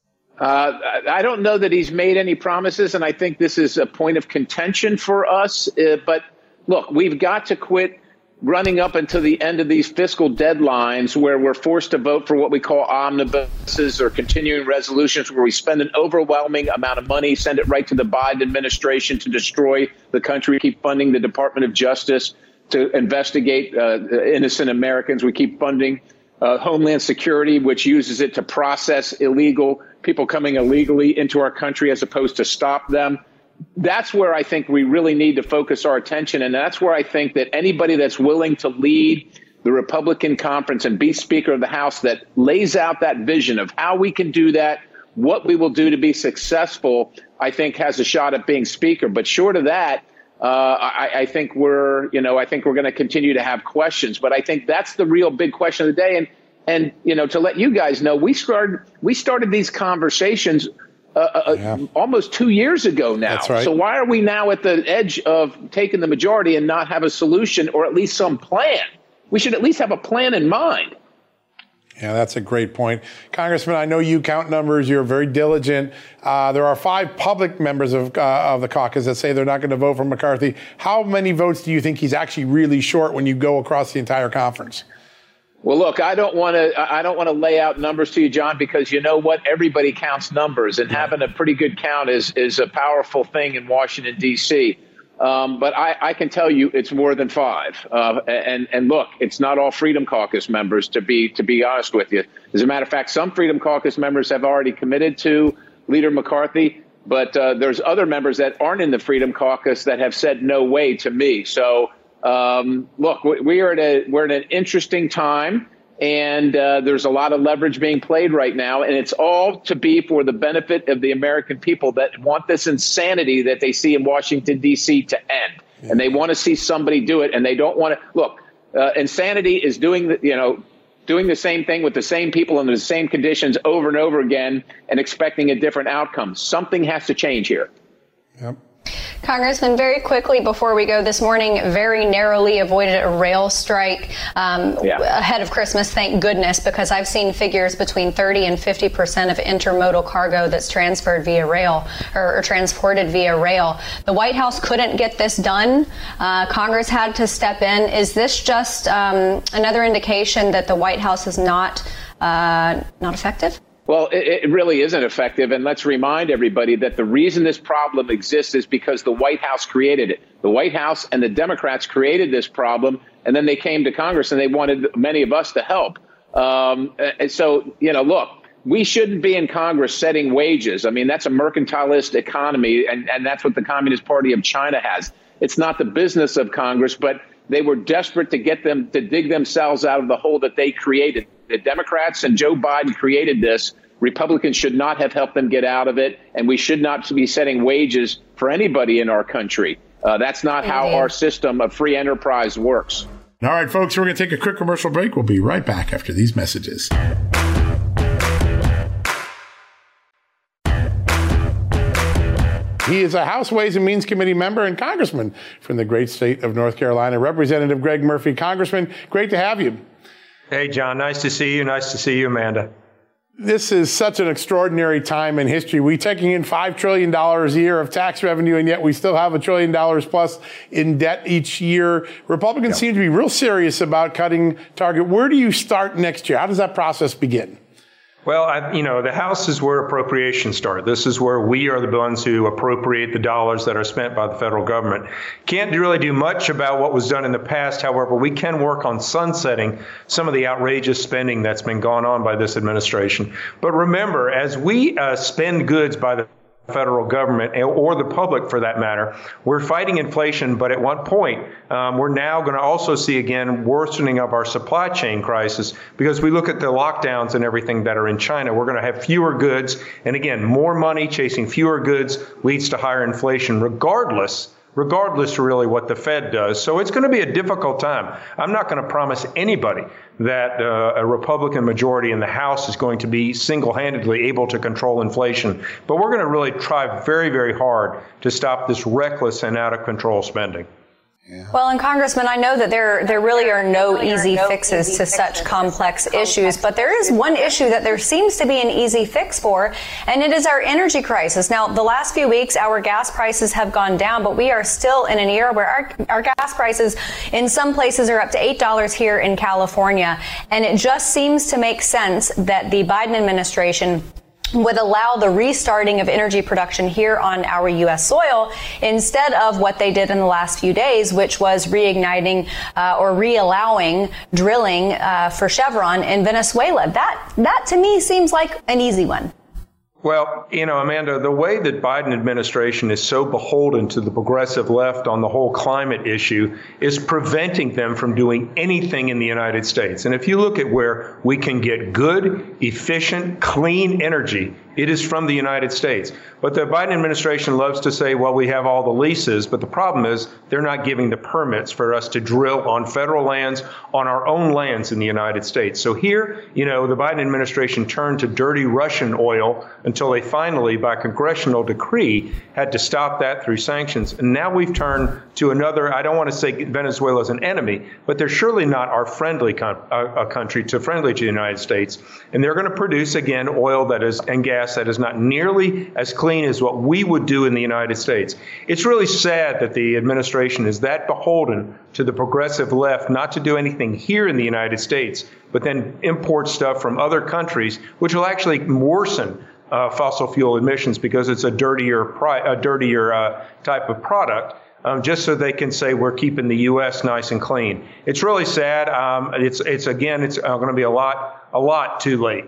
O: Uh, I don't know that he's made any promises, and I think this is a point of contention for us. Uh, but look, we've got to quit running up until the end of these fiscal deadlines where we're forced to vote for what we call omnibuses or continuing resolutions, where we spend an overwhelming amount of money, send it right to the Biden administration to destroy the country, keep funding the Department of Justice to investigate uh, innocent Americans. We keep funding uh, Homeland Security, which uses it to process illegal people coming illegally into our country as opposed to stop them. That's where I think we really need to focus our attention. And that's where I think that anybody that's willing to lead the Republican conference and be Speaker of the House that lays out that vision of how we can do that, what we will do to be successful, I think has a shot at being Speaker. But short of that, uh, I, I think we're, you know, I think we're going to continue to have questions. But I think that's the real big question of the day. And and you know, to let you guys know, we started we started these conversations uh, uh, yeah. almost two years ago now.
K: That's right.
O: So why are we now at the edge of taking the majority and not have a solution or at least some plan? We should at least have a plan in mind.
K: Yeah, that's a great point. Congressman, I know you count numbers. You're very diligent. Uh, there are five public members of, uh, of the caucus that say they're not going to vote for McCarthy. How many votes do you think he's actually really short when you go across the entire conference?
O: Well, look, I don't want to I don't want to lay out numbers to you, John, because you know what? Everybody counts numbers, and having a pretty good count is is a powerful thing in Washington, D C Um, but I, I can tell you it's more than five. Uh, and, and look, it's not all Freedom Caucus members, to be to be honest with you. As a matter of fact, some Freedom Caucus members have already committed to Leader McCarthy, but uh, there's other members that aren't in the Freedom Caucus that have said no way to me. So, um, look, we, we are at a, we're at an interesting time. And uh, there's a lot of leverage being played right now, and it's all to be for the benefit of the American people that want this insanity that they see in Washington, D C to end. Yeah. And they want to see somebody do it, and they don't want to – look, uh, insanity is doing the, you know, doing the same thing with the same people under the same conditions over and over again and expecting a different outcome. Something has to change here.
K: Yep.
C: Congressman, very quickly before we go, this morning very narrowly avoided a rail strike um, yeah. ahead of Christmas, thank goodness, because I've seen figures between thirty and fifty percent of intermodal cargo that's transferred via rail or, or transported via rail. The White House couldn't get this done. Uh, Congress had to step in. Is this just um, another indication that the White House is not uh, not effective?
O: Well, it, it really isn't effective. And let's remind everybody that the reason this problem exists is because the White House created it. The White House and the Democrats created this problem, and then they came to Congress and they wanted many of us to help. Um, and so, you know, look, we shouldn't be in Congress setting wages. I mean, that's a mercantilist economy, and, and that's what the Communist Party of China has. It's not the business of Congress, but they were desperate to get them to dig themselves out of the hole that they created. The Democrats and Joe Biden created this. Republicans should not have helped them get out of it, and we should not be setting wages for anybody in our country. Uh, that's not how our system of free enterprise works.
A: All right, folks, we're going to take a quick commercial break. We'll be right back after these messages.
K: He is a House Ways and Means Committee member and congressman from the great state of North Carolina. Representative Greg Murphy. Congressman, great to have you.
P: Hey, John, nice to see you. Nice to see you, Amanda.
K: This is such an extraordinary time in history. We're taking in five trillion dollars a year of tax revenue, and yet we still have a trillion dollars plus in debt each year. Republicans yep. seem to be real serious about cutting Target. Where do you start next year? How does that process begin?
P: Well, I, you know, the House is where appropriations start. This is where we are the ones who appropriate the dollars that are spent by the federal government. Can't really do much about what was done in the past. However, we can work on sunsetting some of the outrageous spending that's been gone on by this administration. But remember, as we uh, spend goods by the federal government or the public for that matter, we're fighting inflation, but at one point um, we're now going to also see again worsening of our supply chain crisis because we look at the lockdowns and everything that are in China. We're going to have fewer goods, and again, more money chasing fewer goods leads to higher inflation regardless regardless really what the Fed does. So it's going to be a difficult time. I'm not going to promise anybody that uh, a Republican majority in the House is going to be single-handedly able to control inflation. But we're going to really try very, very hard to stop this reckless and out-of-control spending.
C: Yeah. Well, and Congressman, I know that there there really are no easy fixes to such complex issues, but there is one issue that there seems to be an easy fix for, and it is our energy crisis. Now, the last few weeks, our gas prices have gone down, but we are still in an era where our, our gas prices in some places are up to eight dollars here in California, and it just seems to make sense that the Biden administration would allow the restarting of energy production here on our U S soil instead of what they did in the last few days, which was reigniting uh, or re-allowing drilling uh, for Chevron in Venezuela. That, that to me seems like an easy one.
P: Well, you know, Amanda, the way that Biden administration is so beholden to the progressive left on the whole climate issue is preventing them from doing anything in the United States. And if you look at where we can get good, efficient, clean energy It is from the United States. But the Biden administration loves to say, well, we have all the leases. But the problem is they're not giving the permits for us to drill on federal lands, on our own lands in the United States. So here, you know, the Biden administration turned to dirty Russian oil until they finally, by congressional decree, had to stop that through sanctions. And now we've turned to another, I don't want to say Venezuela is an enemy, but they're surely not our friendly con- uh, country to friendly to the United States. And they're going to produce, again, oil that is and gas that is not nearly as clean as what we would do in the United States. It's really sad that the administration is that beholden to the progressive left not to do anything here in the United States, but then import stuff from other countries, which will actually worsen uh, fossil fuel emissions because it's a dirtier, pri- a dirtier uh, type of product. Um, just so they can say we're keeping the U S nice and clean. It's really sad. Um, it's it's again, it's uh, going to be a lot, a lot too late.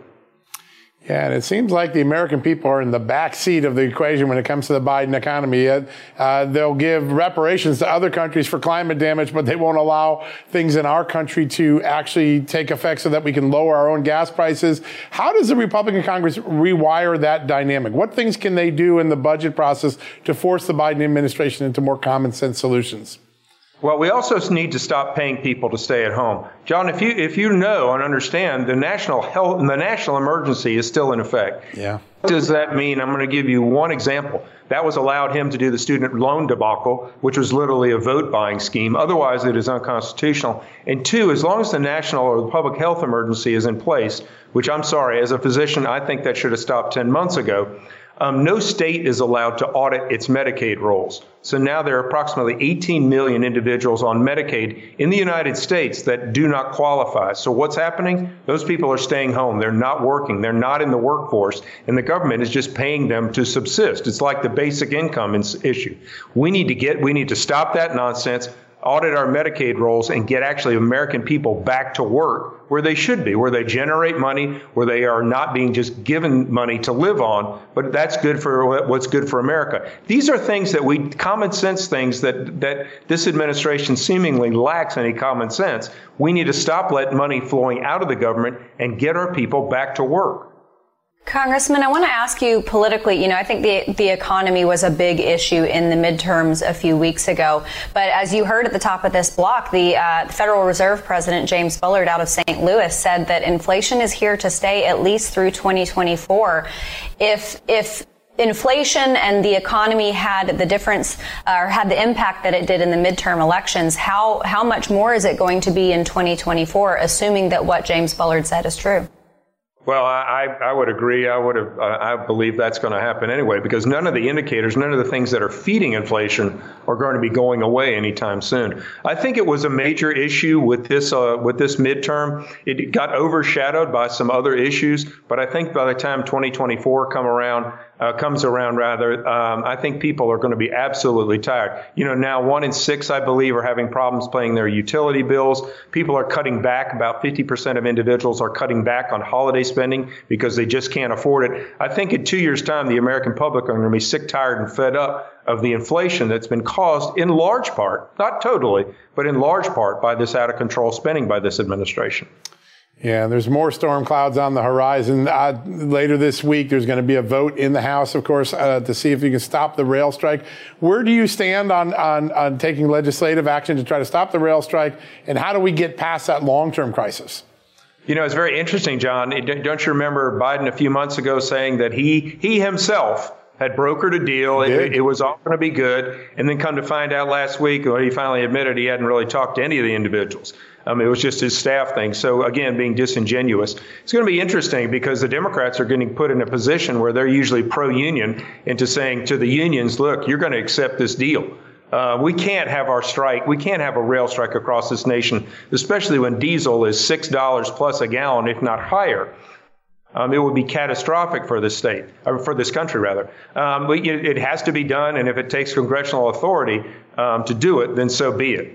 K: Yeah, and it seems like the American people are in the back seat of the equation when it comes to the Biden economy. Uh, they'll give reparations to other countries for climate damage, but they won't allow things in our country to actually take effect so that we can lower our own gas prices. How does the Republican Congress rewire that dynamic? What things can they do in the budget process to force the Biden administration into more common sense solutions?
P: Well, we also need to stop paying people to stay at home. John, if you if you know and understand, the national health the national emergency is still in effect.
K: Yeah.
P: What does that mean? I'm going to give you one example. That was allowed him to do the student loan debacle, which was literally a vote buying scheme. Otherwise, it is unconstitutional. And two, as long as the national or the public health emergency is in place, which I'm sorry, as a physician, I think that should have stopped ten months ago. Um, no state is allowed to audit its Medicaid rolls. So now there are approximately eighteen million individuals on Medicaid in the United States that do not qualify. So what's happening? Those people are staying home. They're not working. They're not in the workforce. And the government is just paying them to subsist. It's like the basic income issue. We need to get, we need to stop that nonsense, audit our Medicaid rolls, and get actually American people back to work where they should be, where they generate money, where they are not being just given money to live on, but that's good for what's good for America. These are things that we, common sense things that, that this administration seemingly lacks any common sense. We need to stop letting money flowing out of the government and get our people back to work.
C: Congressman, I want to ask you politically, you know, I think the the economy was a big issue in the midterms a few weeks ago. But as you heard at the top of this block, the uh, Federal Reserve President James Bullard out of Saint Louis said that inflation is here to stay at least through twenty twenty-four. If if inflation and the economy had the difference uh, or had the impact that it did in the midterm elections, how how much more is it going to be in twenty twenty-four, assuming that what James Bullard said is true?
P: Well, I, I would agree. I would have. Uh, I believe that's going to happen anyway, because none of the indicators, none of the things that are feeding inflation are going to be going away anytime soon. I think it was a major issue with this uh, with this midterm. It got overshadowed by some other issues, but I think by the time twenty twenty-four come around, uh, comes around, rather, um, I think people are going to be absolutely tired. You know, now one in six, I believe, are having problems paying their utility bills. People are cutting back. About fifty percent of individuals are cutting back on holiday spending because they just can't afford it. I think in two years' time, the American public are going to be sick, tired, and fed up of the inflation that's been caused in large part, not totally, but in large part by this out of control spending by this administration.
K: Yeah, there's more storm clouds on the horizon. Uh, later this week, there's going to be a vote in the House, of course, uh, to see if you can stop the rail strike. Where do you stand on, on, on taking legislative action to try to stop the rail strike? And how do we get past that long-term crisis?
P: You know, it's very interesting, John. Don't you remember Biden a few months ago saying that he he himself had brokered a deal. It, it was all going to be good. And then come to find out last week, when he finally admitted he hadn't really talked to any of the individuals. Um, it was just his staff thing. So, again, being disingenuous. It's going to be interesting because the Democrats are getting put in a position where they're usually pro-union into saying to the unions, look, you're going to accept this deal. Uh, we can't have our strike. We can't have a rail strike across this nation, especially when diesel is six dollars plus a gallon, if not higher. Um, it would be catastrophic for this state, or for this country, rather. Um, but it, it has to be done, and if it takes congressional authority um, to do it, then so be it.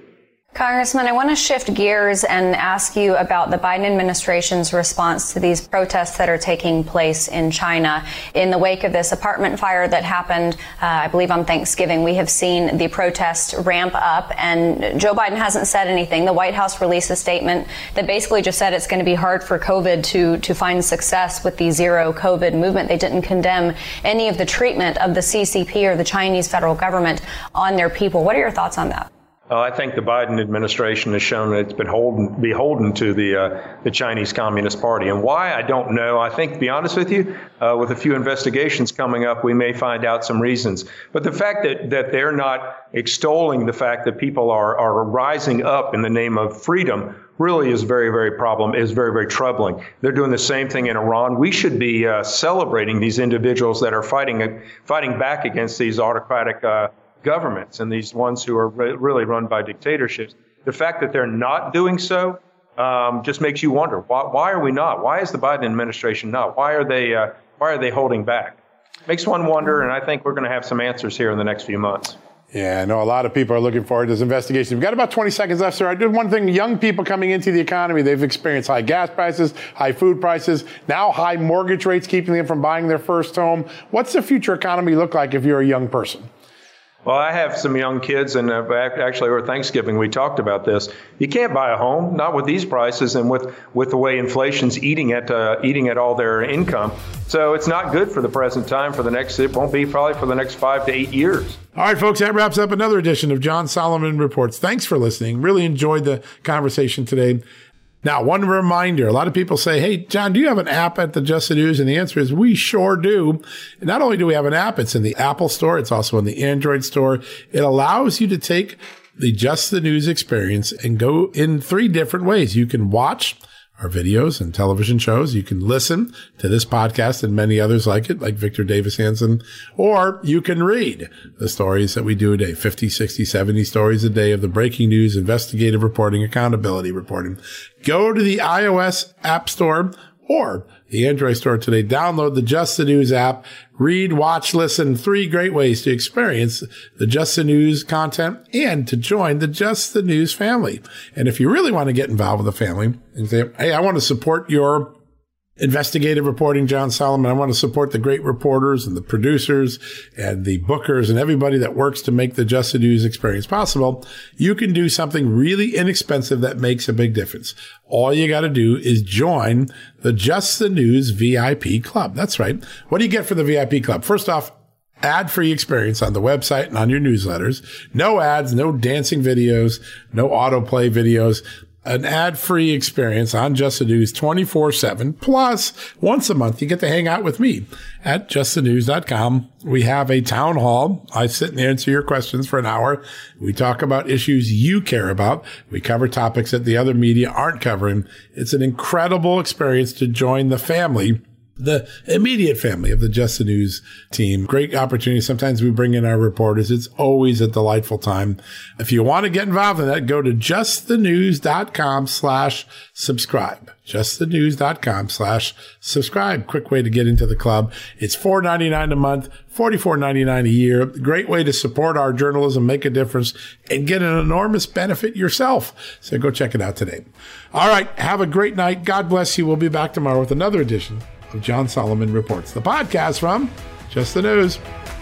C: Congressman, I want to shift gears and ask you about the Biden administration's response to these protests that are taking place in China. In the wake of this apartment fire that happened, uh, I believe on Thanksgiving, we have seen the protests ramp up, and Joe Biden hasn't said anything. The White House released a statement that basically just said it's going to be hard for COVID to, to find success with the zero COVID movement. They didn't condemn any of the treatment of the C C P or the Chinese federal government on their people. What are your thoughts on that?
P: Uh, I think the Biden administration has shown that it's been holden, beholden to the uh, the Chinese Communist Party. And why, I don't know. I think, to be honest with you, uh, with a few investigations coming up, we may find out some reasons. But the fact that, that they're not extolling the fact that people are, are rising up in the name of freedom really is very, very problem, is very, very troubling. They're doing the same thing in Iran. We should be uh, celebrating these individuals that are fighting, uh, fighting back against these autocratic uh governments and these ones who are re- really run by dictatorships. The fact that they're not doing so um, just makes you wonder, why, why are we not? Why is the Biden administration not? Why are they uh, why are they holding back? Makes one wonder, and I think we're going to have some answers here in the next few months.
K: Yeah, I know a lot of people are looking forward to this investigation. We've got about twenty seconds left, sir. I did one thing. Young people coming into the economy, they've experienced high gas prices, high food prices, now high mortgage rates keeping them from buying their first home. What's the future economy look like if you're a young person?
P: Well, I have some young kids, and uh, actually over Thanksgiving we talked about this. You can't buy a home, not with these prices and with, with the way inflation's eating at uh, eating at all their income. So it's not good for the present time. For the next, it won't be probably for the next five to eight years.
A: All right, folks, that wraps up another edition of John Solomon Reports. Thanks for listening. Really enjoyed the conversation today. Now, one reminder, a lot of people say, hey, John, do you have an app at the Just the News? And the answer is we sure do. And not only do we have an app, it's in the Apple Store. It's also in the Android Store. It allows you to take the Just the News experience and go in three different ways. You can watch our videos and television shows. You can listen to this podcast and many others like it, like Victor Davis Hanson, or you can read the stories that we do a day, fifty, sixty, seventy stories a day of the breaking news, investigative reporting, accountability reporting. Go to the iOS App Store or the Android Store today. Download the Just the News app. Read, watch, listen. Three great ways to experience the Just the News content and to join the Just the News family. And if you really want to get involved with the family and say, hey, I want to support your investigative reporting, John Solomon. I want to support the great reporters and the producers and the bookers and everybody that works to make the Just the News experience possible. You can do something really inexpensive that makes a big difference. All you got to do is join the Just the News V I P Club. That's right. What do you get for the V I P Club? First off, ad-free experience on the website and on your newsletters. No ads, no dancing videos, no autoplay videos. An ad-free experience on Just the News twenty-four seven. Plus, once a month, you get to hang out with me at just the news dot com. We have a town hall. I sit and answer your questions for an hour. We talk about issues you care about. We cover topics that the other media aren't covering. It's an incredible experience to join the family, the immediate family of the Just the News team. Great opportunity. Sometimes we bring in our reporters. It's always a delightful time. If you want to get involved in that, go to just the news dot com slash subscribe. just the news dot com slash subscribe. Quick way to get into the club. It's four ninety-nine a month, forty-four ninety-nine a year. Great way to support our journalism, make a difference, and get an enormous benefit yourself. So go check it out today. All right. Have a great night. God bless you. We'll be back tomorrow with another edition of John Solomon Reports, the podcast from Just the News.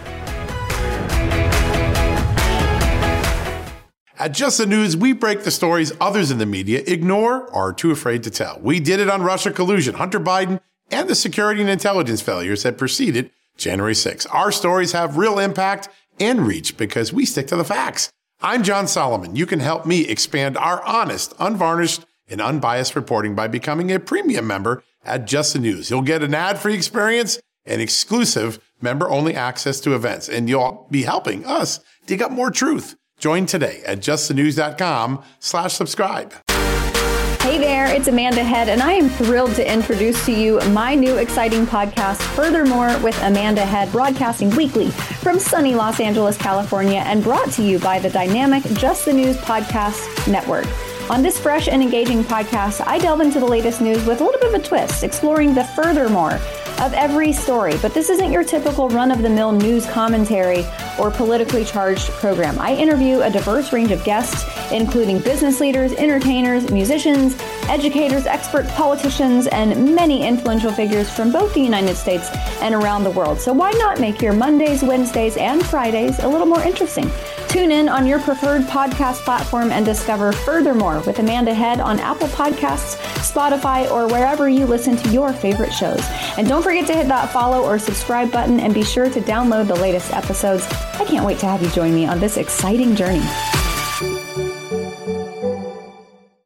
A: At Just the News, we break the stories others in the media ignore or are too afraid to tell. We did it on Russia collusion, Hunter Biden, and the security and intelligence failures that preceded January sixth. Our stories have real impact and reach because we stick to the facts. I'm John Solomon. You can help me expand our honest, unvarnished, and unbiased reporting by becoming a premium member at Just the News. You'll get an ad-free experience and exclusive member-only access to events, and you'll be helping us dig up more truth. Join today at just the news dot com slash subscribe.
Q: Hey there, it's Amanda Head, and I am thrilled to introduce to you my new exciting podcast, Furthermore with Amanda Head, broadcasting weekly from sunny Los Angeles, California, and brought to you by the dynamic Just the News Podcast Network. On this fresh and engaging podcast, I delve into the latest news with a little bit of a twist, exploring the furthermore of every story. But this isn't your typical run-of-the-mill news commentary or politically charged program. I interview a diverse range of guests including business leaders, entertainers, musicians, educators, experts, politicians, and many influential figures from both the United States and around the world. So why not make your Mondays, Wednesdays, and Fridays a little more interesting? Tune in on your preferred podcast platform and discover Furthermore with Amanda Head on Apple Podcasts, Spotify, or wherever you listen to your favorite shows. And don't forget to hit that follow or subscribe button and be sure to download the latest episodes. I can't wait to have you join me on this exciting journey.